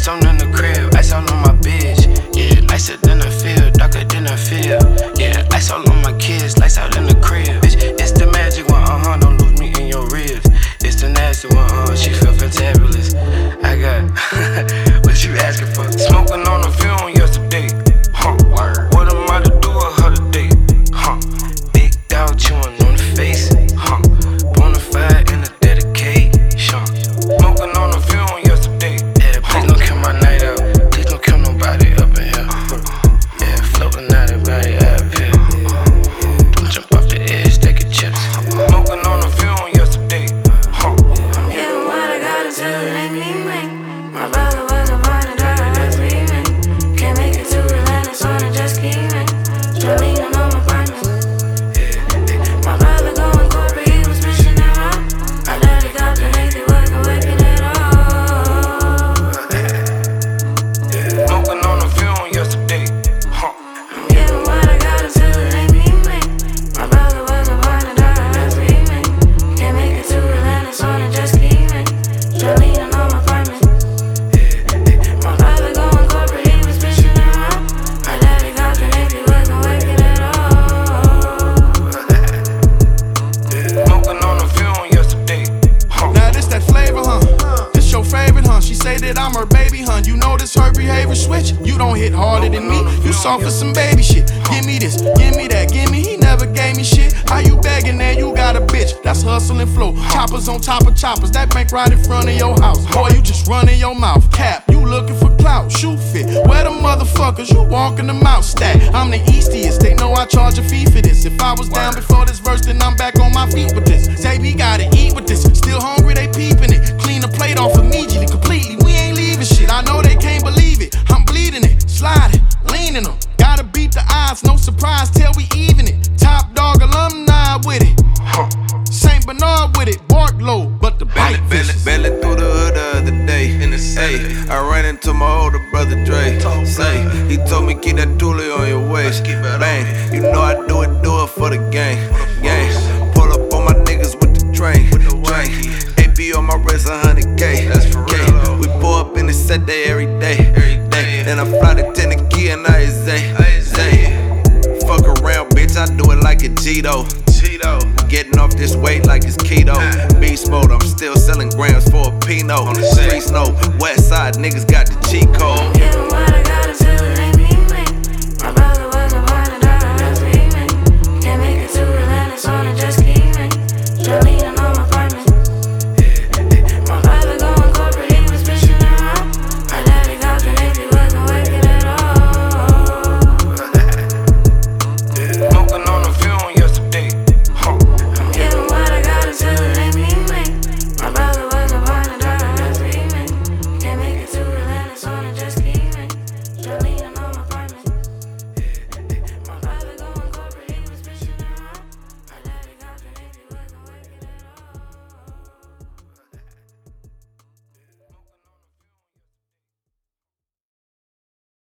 Ice on in the crib, ice all on my bitch. Yeah, nicer than I feel, darker than I feel. Yeah, ice all on my kids, lights out in the crib. Bitch, it's the magic one, don't lose me in your ribs. It's the nasty one, she feel fantabulous. I got what you asking for? Smoking on the film yesterday. Word. What am I to do with her today? Big dog chewing on the face. Bonafide in the dedication. Smoking on the film yesterday. Yeah, please don't kill my night out. Please don't kill nobody up in here. Yeah, floating out everybody up here. Don't jump off the edge, take a chips. Smoking on the film yesterday. Yeah, what I got is till it ain't me, man. My brother was a born and daughter, that's me, man. Can't make it to Atlanta, so I just keep, man. Struggling on my partners. My brother going corporate, he was pushing that rock. My daddy got the lazy working it all. Smoking on the film yesterday. I'm getting what I got until it ain't me, man. My brother was a born and daughter, that's me, man. Can't make it to Atlanta, so I just keep, man. Struggling on my partners. My brother going corporate, he was pushing that rock. My daddy got the lazy working it all. Smoking on the film yesterday. Now this that flavor, huh? This your favorite, huh? She say that I'm her baby, huh? You notice her behavior switch? You don't hit harder than me. You soft for some baby shit. Give me this, give me that, give me. He never gave me shit. How you begging that you got a bitch? That's hustle and flow. Choppers on top of choppers. That bank right in front of your house. Boy, you just running your mouth. Cap, you looking for clout. Shoe fit. Where the motherfuckers? You walking them out. Stack. I'm the eastiest. They know I charge a fee for this. If I was down before this verse, then I'm back on my feet with this. Say we gotta eat with this. Still hungry, they peeping it. Clean the plate off immediately, completely. We ain't leaving shit. I know they can't believe it. I'm bleeding it, sliding, leaning them. Gotta beat the odds, no surprise till we even it. Top dog alumni with it. Saint Bernard with it. Bark low, but the bite vicious. Belly through the hood the other day. Hey, I ran into my older brother Dre. Say, he told me keep that toolie on your waist. Bang, you know I do it for the gang. Pull up on my niggas with the train. AP on my wrist, 100K. We pull up in the set day every day. Then I fly to Tennessee and I Zay. Fuck around, bitch, I do it like a Cheeto. Getting off this weight like it's keto. Beast mode, I'm still selling grams for a Pinot. On the streets, no west side niggas got the cheat code.